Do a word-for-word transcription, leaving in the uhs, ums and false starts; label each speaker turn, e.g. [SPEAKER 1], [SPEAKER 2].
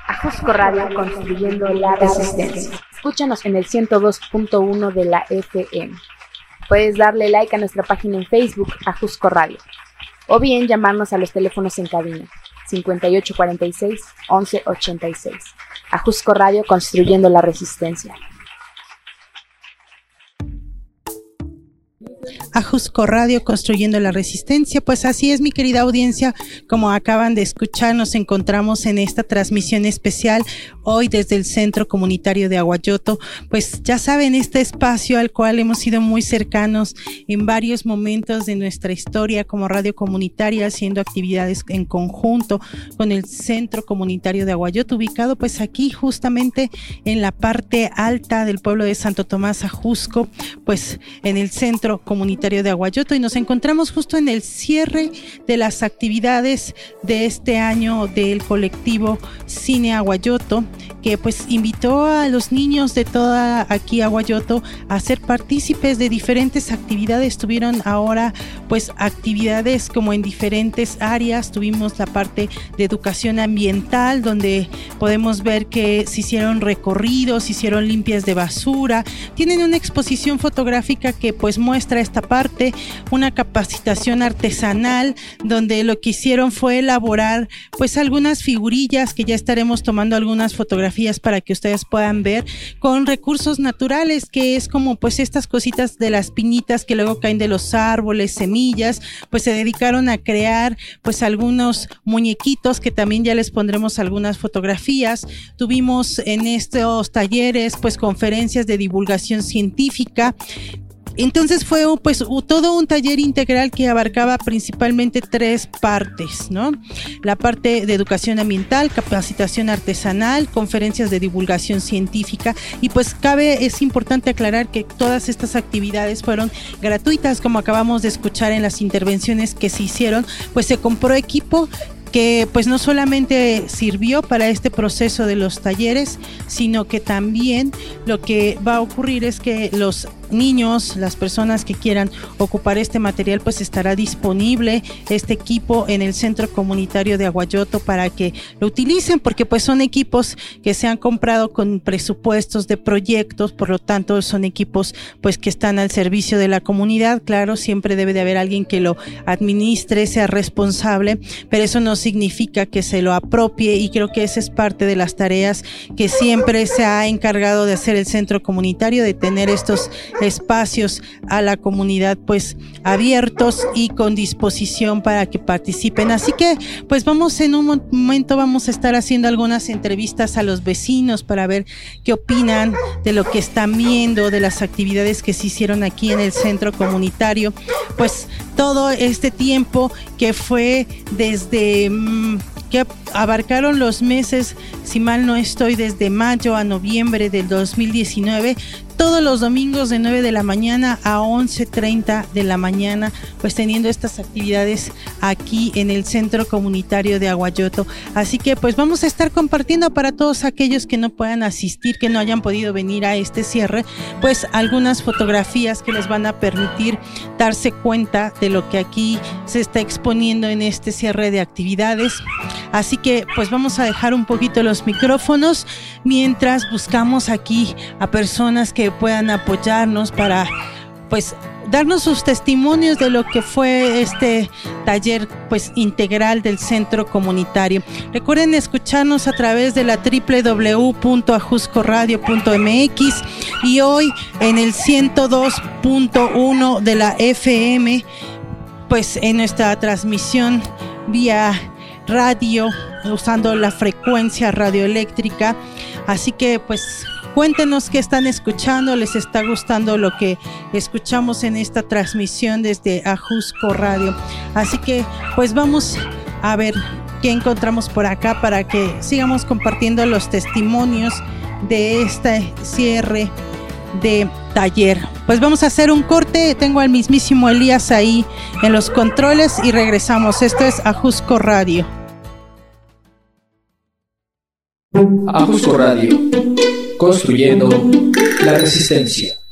[SPEAKER 1] Ajusco Radio, construyendo la resistencia. Escúchanos en el ciento dos punto uno de la F M. Puedes darle like a nuestra página en Facebook, Ajusco Radio, o bien llamarnos a los teléfonos en cabina cincuenta y ocho cuarenta y seis, once ochenta y seis. Ajusco Radio, construyendo la resistencia.
[SPEAKER 2] Ajusco Radio, construyendo la resistencia. Pues así es, mi querida audiencia, como acaban de escuchar, nos encontramos en esta transmisión especial hoy desde el Centro Comunitario de Aguayoto. Pues ya saben, este espacio al cual hemos sido muy cercanos en varios momentos de nuestra historia como radio comunitaria, haciendo actividades en conjunto con el Centro Comunitario de Aguayoto, ubicado pues aquí justamente en la parte alta del pueblo de Santo Tomás Ajusco, pues en el Centro Comunitario de Aguayoto, y nos encontramos justo en el cierre de las actividades de este año del colectivo Cine Aguayoto, que pues invitó a los niños de toda aquí Aguayoto a ser partícipes de diferentes actividades. Tuvieron ahora pues actividades como en diferentes áreas. Tuvimos la parte de educación ambiental, donde podemos ver que se hicieron recorridos, se hicieron limpias de basura. Tienen una exposición fotográfica que pues muestra esta parte, una capacitación artesanal donde lo que hicieron fue elaborar pues algunas figurillas que ya estaremos tomando algunas fotografías para que ustedes puedan ver, con recursos naturales, que es como pues estas cositas de las piñitas que luego caen de los árboles, semillas. Pues se dedicaron a crear pues algunos muñequitos que también ya les pondremos algunas fotografías. Tuvimos en estos talleres pues conferencias de divulgación científica. Entonces fue pues todo un taller integral que abarcaba principalmente tres partes, ¿no? La parte de educación ambiental, capacitación artesanal, conferencias de divulgación científica, y pues cabe, es importante aclarar que todas estas actividades fueron gratuitas, como acabamos de escuchar en las intervenciones que se hicieron. Pues se compró equipo que pues no solamente sirvió para este proceso de los talleres, sino que también lo que va a ocurrir es que los niños, las personas que quieran ocupar este material, pues estará disponible este equipo en el Centro Comunitario de Aguayoto para que lo utilicen, porque pues son equipos que se han comprado con presupuestos de proyectos, por lo tanto son equipos pues que están al servicio de la comunidad. Claro, siempre debe de haber alguien que lo administre, sea responsable, pero eso no significa que se lo apropie, y creo que esa es parte de las tareas que siempre se ha encargado de hacer el Centro Comunitario, de tener estos espacios a la comunidad pues abiertos y con disposición para que participen. Así que pues vamos, en un momento vamos a estar haciendo algunas entrevistas a los vecinos para ver qué opinan de lo que están viendo, de las actividades que se hicieron aquí en el Centro Comunitario. Pues todo este tiempo que fue desde mmm, que abarcaron los meses, si mal no estoy, desde mayo a noviembre del dos mil diecinueve, todos los domingos de nueve de la mañana a once treinta de la mañana, pues teniendo estas actividades aquí en el Centro Comunitario de Aguayoto. Así que pues vamos a estar compartiendo para todos aquellos que no puedan asistir, que no hayan podido venir a este cierre, pues algunas fotografías que les van a permitir darse cuenta de lo que aquí se está exponiendo en este cierre de actividades. Así que pues vamos a dejar un poquito los micrófonos mientras buscamos aquí a personas que puedan apoyarnos para pues darnos sus testimonios de lo que fue este taller pues integral del Centro Comunitario. Recuerden escucharnos a través de la doble u doble u doble u punto ajusco radio punto m x y hoy en el ciento dos punto uno de la F M, pues en nuestra transmisión vía radio, usando la frecuencia radioeléctrica. Así que pues cuéntenos qué están escuchando, les está gustando lo que escuchamos en esta transmisión desde Ajusco Radio. Así que pues vamos a ver qué encontramos por acá para que sigamos compartiendo los testimonios de este cierre de taller. Pues vamos a hacer un corte, tengo al mismísimo Elías ahí en los controles y regresamos. Esto es Ajusco Radio.
[SPEAKER 3] Ajusco Radio, construyendo la resistencia.